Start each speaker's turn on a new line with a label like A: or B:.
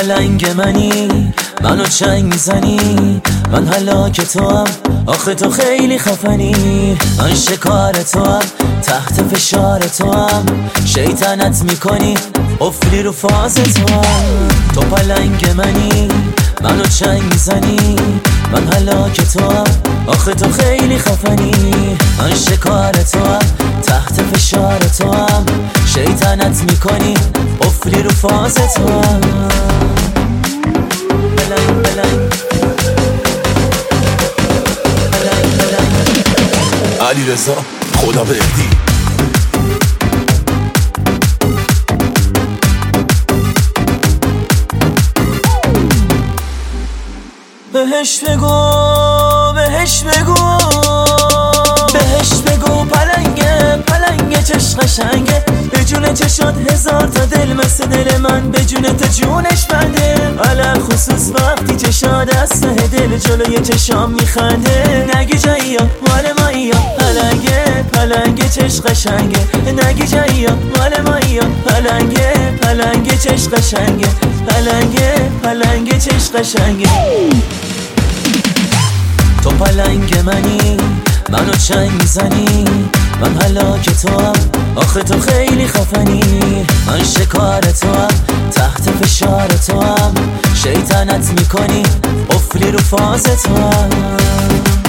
A: پلنگ منی، منو چنگ میزنی، من هلاک تو هم، آخه تو خیلی خفنی. من شکار تو هم، تحت فشار تو هم، شیطنت میکنی، افلی رو فاز تو هم. تو پلنگ منی، منو چنگ میزنی، من هلاک تو هم، آخه تو خیلی خفنی. من شکار تو هم، تحت فشار تو هم، شیطنت میکنی، افلی رو فاز تو هم. بلنگ بلنگ بلنگ بلنگ
B: علیرضا خدابهردی.
A: بهش بگو، بهش بگو، بهش بگو پلنگه، پلنگه چش قشنگه، به جون چشات هزار تا دل مثل دل من، به جون تو جونش بنده. علل خصوص وقتی چشات از ته دل جلوی چشام میخنده. نگی جایی ها مال مایی ها، پلنگه پلنگه چش قشنگه، نگی جایی ها مال مایی ها، پلنگه پلنگه چش قشنگه، پلنگه پلنگه چش قشنگه. تو پلنگ منی، منو چنگ میزنی، من هلاک تو هم، آخه تو خیلی خفنی. من شکار تو هم، تحت فشار تو هم، شیطنت میکنی، افلی رو فاز تو هم.